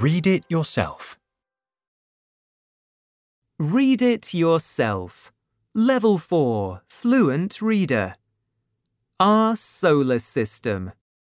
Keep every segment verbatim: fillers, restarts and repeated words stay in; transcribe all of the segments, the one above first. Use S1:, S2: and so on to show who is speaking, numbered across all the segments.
S1: Read it yourself.
S2: Read it yourself. Level four, Fluent Reader. Our solar system.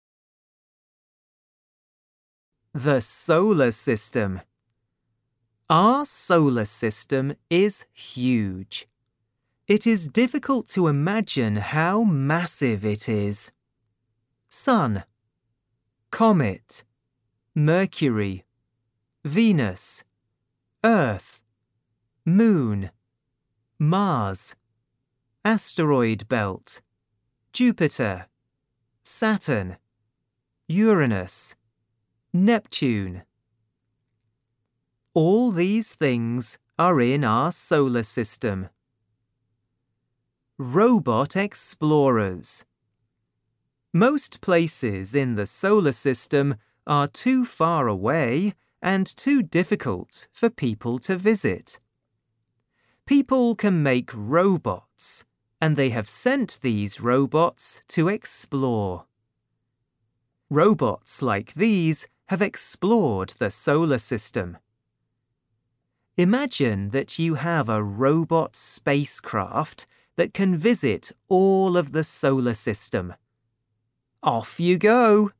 S2: The solar system. Our solar system is huge. It is difficult to imagine how massive it is. Sun, comet, Mercury, Venus, Earth, Moon, Mars, asteroid belt, Jupiter, Saturn, Uranus, Neptune. All these things are in our solar system. Robot explorers. Most places in the solar system are too far away and too difficult for people to visit. People can make robots, and they have sent these robots to explore. Robots like these have explored the solar system. Imagine that you have a robot spacecraft that can visit all of the solar system. Off you go!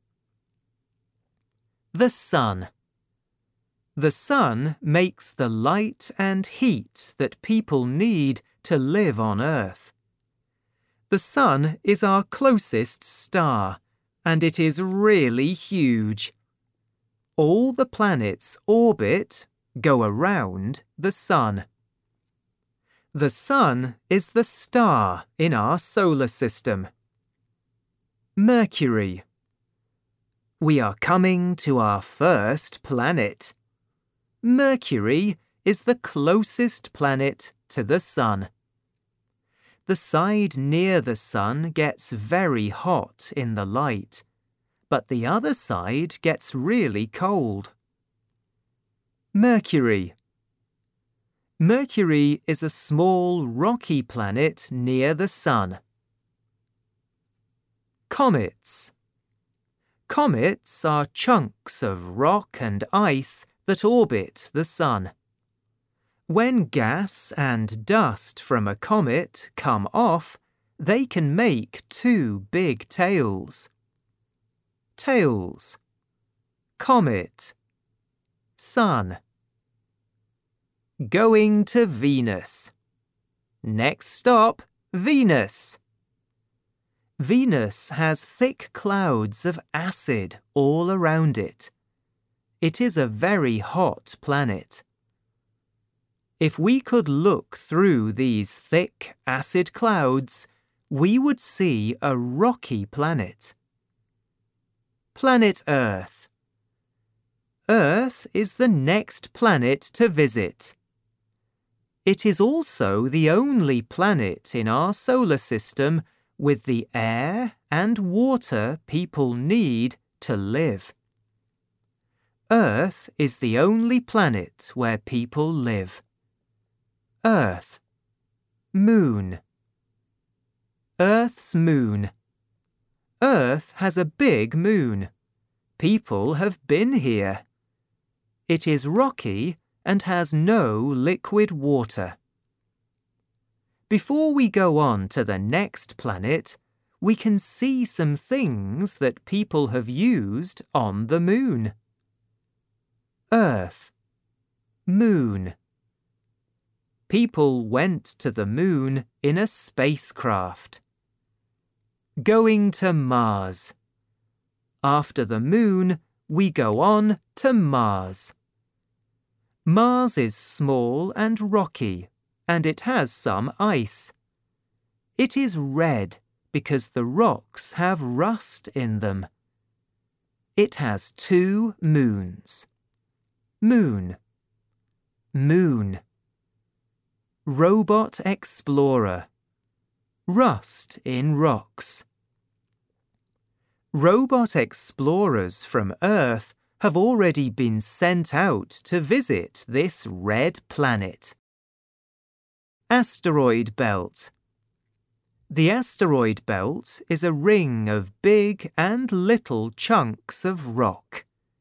S2: The sun. The sun makes the light and heat that people need to live on Earth. The sun is our closest star, and it is really huge. All the planets orbit, go around the sun. The sun is the star in our solar system. Mercury. We are coming to our first planet. Mercury is the closest planet to the sun. The side near the sun gets very hot in the light, but the other side gets really cold. Mercury. Mercury is a small rocky planet near the sun. Comets. Comets are chunks of rock and ice that orbit the sun. When gas and dust from a comet come off, they can make two big tails. Tails. Comet. Sun. Going to Venus. Next stop, Venus. Venus has thick clouds of acid all around it. It is a very hot planet. If we could look through these thick acid clouds, we would see a rocky planet. Planet Earth. Earth is the next planet to visit. It is also the only planet in our solar system with the air and water people need to live. Earth is the only planet where people live. Earth. Moon. Earth's moon. Earth has a big moon. People have been here. It is rocky and has no liquid water. Before we go on to the next planet, we can see some things that people have used on the moon. Earth. Moon. People went to the moon in a spacecraft. Going to Mars. After the moon, we go on to Mars. Mars is small and rocky, and it has some ice. It is red because the rocks have rust in them. It has two moons. Moon. Moon. Robot explorer. Rust in rocks. Robot explorers from Earth have already been sent out to visit this red planet. Asteroid belt. The asteroid belt is a ring of big and little chunks of rock.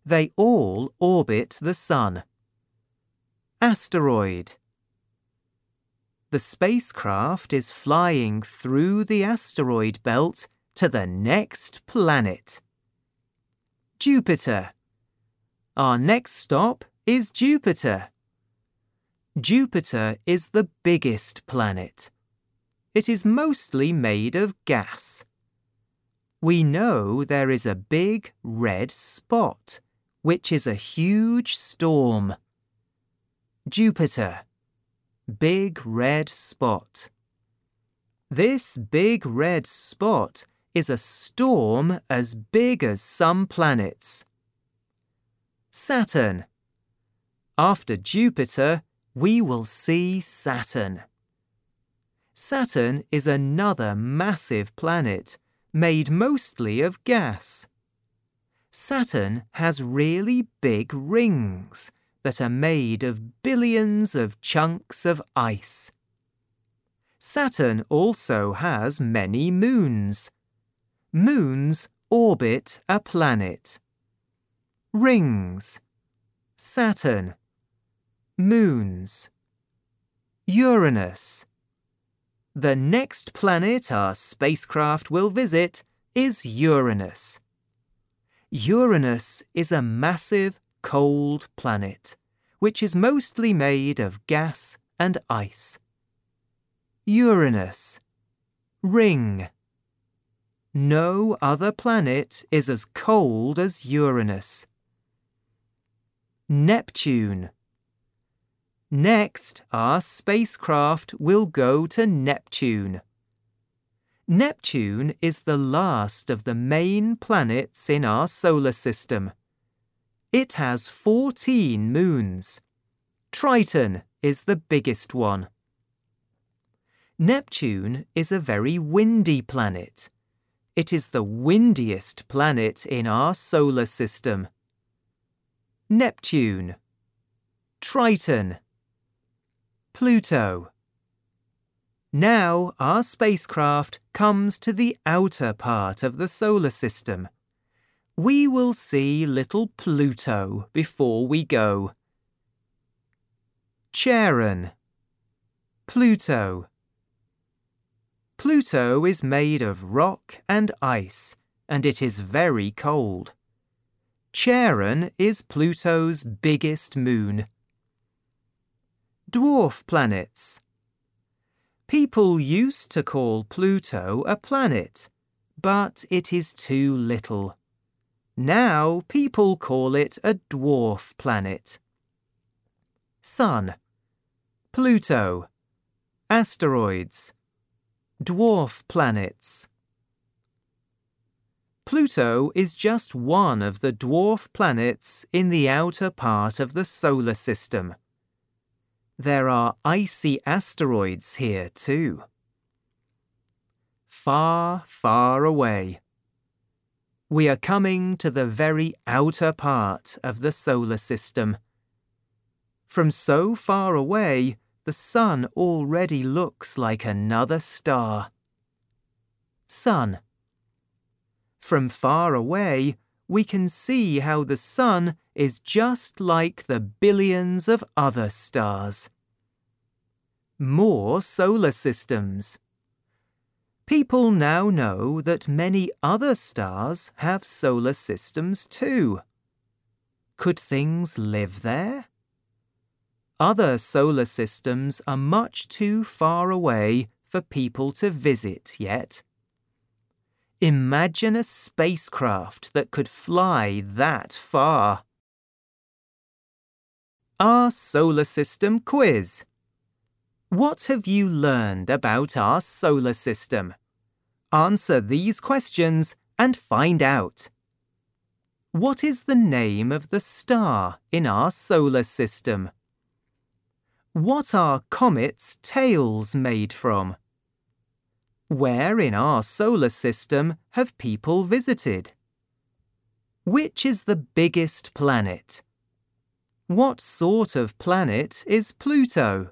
S2: They all orbit the Sun. Asteroid. The spacecraft is flying through the asteroid belt to the next planet. Jupiter. Our next stop is Jupiter. Jupiter is the biggest planet. It is mostly made of gas. We know there is a big red spot, which is a huge storm. Jupiter. Big red spot. This big red spot is a storm as big as some planets. Saturn. After Jupiter, we will see Saturn. Saturn is another massive planet made mostly of gas. Saturn has really big rings that are made of billions of chunks of ice. Saturn also has many moons. Moons orbit a planet. Rings. Saturn. Moons. Uranus. The next planet our spacecraft will visit is Uranus. Uranus is a massive, cold planet, which is mostly made of gas and ice. Uranus. Ring. No other planet is as cold as Uranus. Neptune. Next, our spacecraft will go to Neptune. Neptune is the last of the main planets in our solar system. It has fourteen moons. Triton is the biggest one. Neptune is a very windy planet. It is the windiest planet in our solar system. Neptune. Triton. Pluto. Now our spacecraft comes to the outer part of the solar system. We will see little Pluto before we go. Charon. Pluto. Pluto is made of rock and ice, and it is very cold. Charon is Pluto's biggest moon. Dwarf planets. People used to call Pluto a planet, but it is too little. Now people call it a dwarf planet. Sun. Pluto. Asteroids. Dwarf planets. Pluto is just one of the dwarf planets in the outer part of the solar system. There are icy asteroids here too. Far, far away. We are coming to the very outer part of the solar system. From so far away, the sun already looks like another star. Sun. From far away, we can see how the sun is just like the billions of other stars. More solar systems. People now know that many other stars have solar systems too. Could things live there? Other solar systems are much too far away for people to visit yet. Imagine a spacecraft that could fly that far. Our solar system quiz. What have you learned about our solar system? Answer these questions and find out. What is the name of the star in our solar system? What are comets' tails made from? Where in our solar system have people visited? Which is the biggest planet? What sort of planet is Pluto?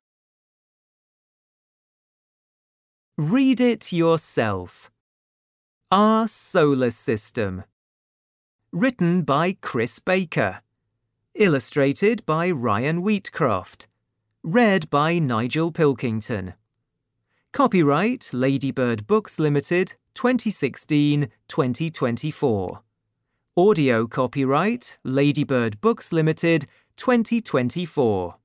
S2: Read it yourself. Our solar system. Written by Chris Baker. Illustrated by Ryan Wheatcroft. Read by Nigel Pilkington. Copyright Ladybird Books Limited, twenty sixteen to twenty twenty-four. Audio copyright Ladybird Books Limited, twenty twenty-four.